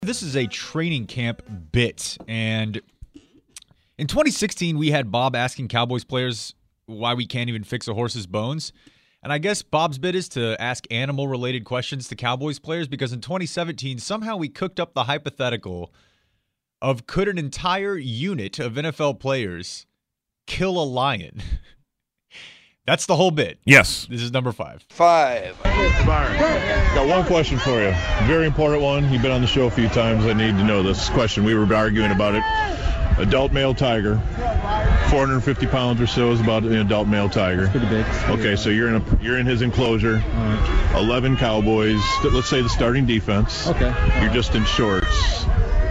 This is a training camp bit, and in 2016, we had Bob asking Cowboys players why we can't even fix a horse's bones. And I guess Bob's bit is to ask animal-related questions to Cowboys players, because in 2017, somehow we cooked up the hypothetical of could an entire unit of NFL players kill a lion? That's the whole bit. Yes. This is number 5. 5. Byron, got one question for you. Very important one. You've been on the show a few times. I need to know this question. We were arguing about it. Adult male tiger, 450 pounds or so is about an adult male tiger. Pretty big. Okay, so you're in his enclosure. Right. 11 Cowboys. Let's say the starting defense. Okay. You're just in shorts.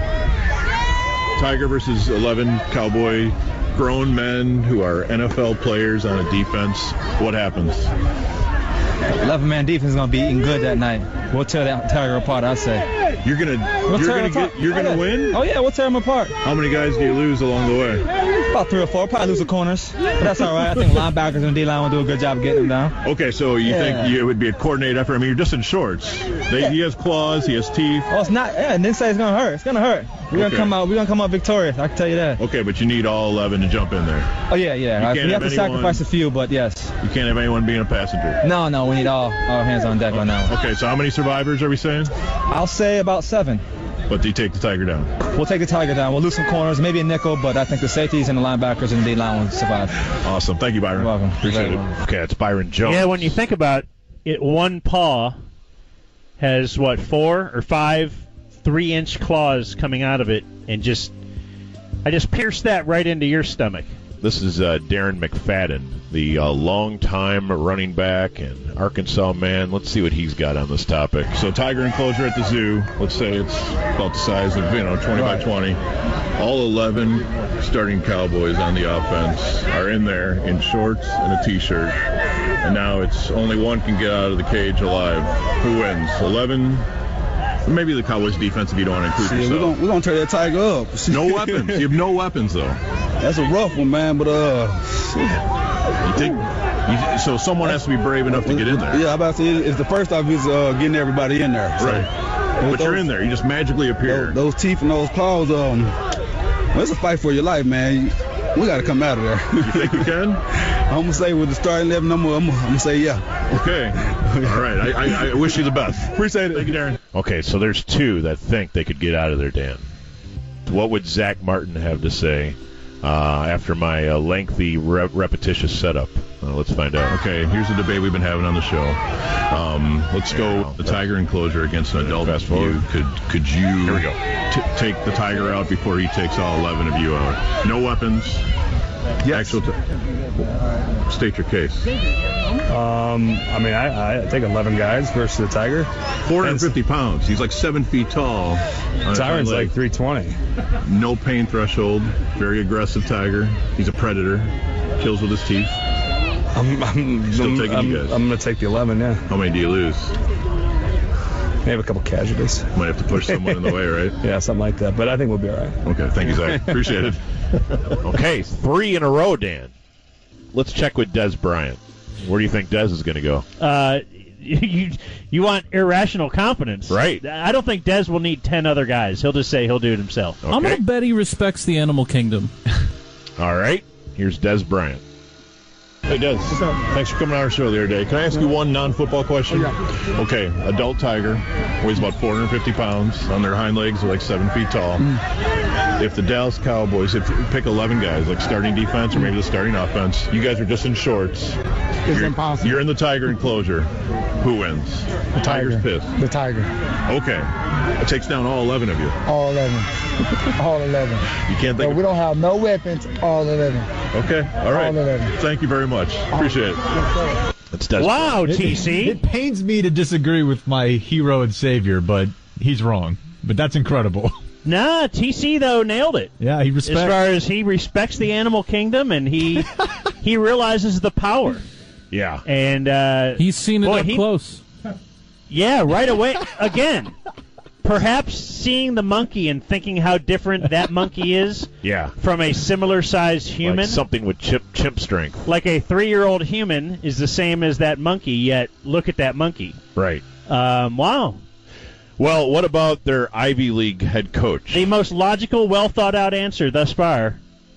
Tiger versus 11 Cowboy grown men who are NFL players on a defense. What happens? 11-man defense is gonna be eating good that night. We'll tear that tiger apart, I say. You're gonna win? Oh yeah, we'll tear them apart. How many guys do you lose along the way? About 3 or 4. Probably lose the corners, but that's all right. I think linebackers and D-line will do a good job of getting them down. Okay, so you think it would be a coordinated effort? I mean, you're just in shorts. He has claws. He has teeth. Oh, it's not. Yeah, and then say it's gonna hurt. It's gonna hurt. We're gonna come out victorious. I can tell you that. Okay, but you need all 11 to jump in there. Oh yeah. We have to sacrifice a few, but yes. You can't have anyone being a passenger. No, we need all hands on deck on that one. Okay, so how many survivors are we saying? I'll say about 7. But do you take the tiger down? We'll take the tiger down. We'll lose some corners, maybe a nickel, but I think the safeties and the linebackers and the D-line will survive. Awesome. Thank you, Byron. You're welcome. Appreciate it. Okay, it's Byron Jones. Yeah, when you think about it, one paw has, 4 or 5 3-inch claws coming out of it, and I just pierced that right into your stomach. This is Darren McFadden, the longtime running back and Arkansas man. Let's see what he's got on this topic. So tiger enclosure at the zoo. Let's say it's about the size of 20 by 20. All 11 starting Cowboys on the offense are in there in shorts and a T-shirt. And now it's only one can get out of the cage alive. Who wins? 11. Maybe the Cowboys defense if you don't want to include yourself. We're going to tear that tiger up. No weapons. You have no weapons, though. That's a rough one, man, but so someone has to be brave enough to get in there. Yeah, I'm about to say it's the first time he's getting everybody in there. So. Right. But you're in there. You just magically appear. Those teeth and those claws, it's a fight for your life, man. We got to come out of there. You think you can? I'm going to say with the starting 11, I'm going to say yeah. Okay. All right. I wish you the best. Appreciate it. Thank you, Darren. Okay, so there's 2 that think they could get out of there, Dan. What would Zach Martin have to say after my lengthy, repetitious setup? Let's find out. Okay, here's the debate we've been having on the show. Let's go the tiger enclosure against an adult. Fast forward. Could you Here we go. Take the tiger out before he takes all 11 of you out? No weapons. Yes. State your case. I take 11 guys versus the tiger. 450 pounds. He's like 7 feet tall. Tiger's like 320. No pain threshold. Very aggressive tiger. He's a predator. Kills with his teeth. I'm going to take the 11, yeah. How many do you lose? Maybe a couple casualties. Might have to push someone in the way, right? Yeah, something like that. But I think we'll be all right. Okay, thank you, Zach. Appreciate it. Okay, 3 in a row, Dan. Let's check with Des Bryant. Where do you think Des is going to go? You want irrational confidence. Right. I don't think Des will need 10 other guys. He'll just say he'll do it himself. Okay. I'm going to bet he respects the animal kingdom. All right. Here's Des Bryant. Hey, Des. What's up? Thanks for coming on our show the other day. Can I ask you one non-football question? Yeah. Okay, adult tiger weighs about 450 pounds. On their hind legs, they're like 7 feet tall. If the Dallas Cowboys, if you pick 11 guys, like starting defense or maybe the starting offense, you guys are just in shorts. It's impossible. You're in the tiger enclosure. Who wins? The Tiger's pissed. The tiger. Okay. It takes down all 11 of you. All 11. All 11. You can't think we don't have no weapons. All 11. Okay. All right. All 11. Thank you very much. Appreciate it. That's Des. Wow, TC. It pains me to disagree with my hero and savior, but he's wrong. But that's incredible. Nah, TC, though, nailed it. Yeah, he respects. As far as he respects the animal kingdom, and he realizes the power. Yeah. And he's seen it up close. Yeah, right away. Again, perhaps seeing the monkey and thinking how different that monkey is from a similar-sized human. Like something with chimp strength. Like a 3-year-old human is the same as that monkey, yet look at that monkey. Right. Wow. Well, what about their Ivy League head coach? The most logical, well-thought-out answer thus far,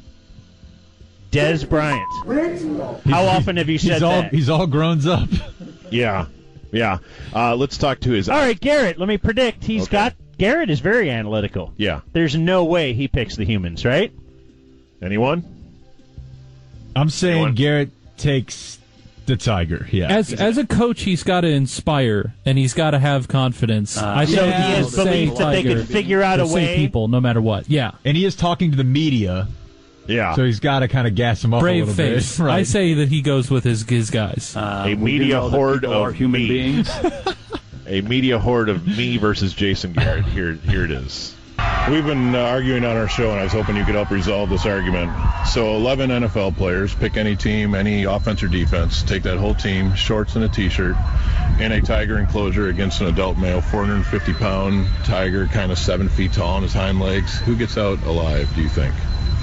Des Bryant. How often have you said that? He's all grown up. Yeah. Let's talk to his... All right, Garrett, let me predict. Garrett is very analytical. Yeah. There's no way he picks the humans, right? Anyone? I'm saying Garrett takes the Tiger. Yeah. As a coach, he's got to inspire and he's got to have confidence. I think so he has belief that they can figure out a way. People, no matter what. Yeah. And he is talking to the media. Yeah. So he's got to kind of gas him up Brave a little face. bit. Right. I say that he goes with his guys. A media horde of human beings. A media horde of me versus Jason Garrett. Here it is. We've been arguing on our show, and I was hoping you could help resolve this argument. So 11 NFL players, pick any team, any offense or defense, take that whole team, shorts and a T-shirt, in a Tiger enclosure against an adult male, 450-pound Tiger, kind of 7 feet tall on his hind legs. Who gets out alive, do you think?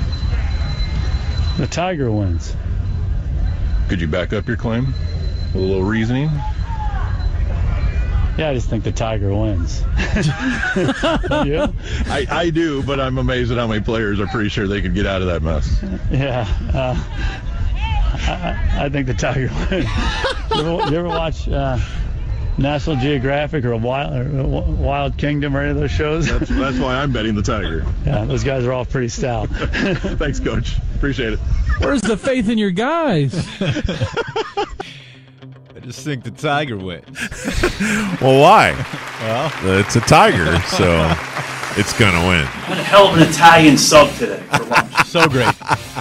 The Tiger wins. Could you back up your claim with a little reasoning? Yeah, I just think the Tiger wins. Yeah, I do, but I'm amazed at how many players are pretty sure they could get out of that mess. Yeah, I think the Tiger wins. You ever watch National Geographic or Wild Kingdom or any of those shows? That's why I'm betting the Tiger. Yeah, those guys are all pretty stout. Thanks, Coach. Appreciate it. Where's the faith in your guys? I just think the Tiger wins. Well, why? Well, it's a Tiger, so it's going to win. What a hell of an Italian sub today for lunch. So great.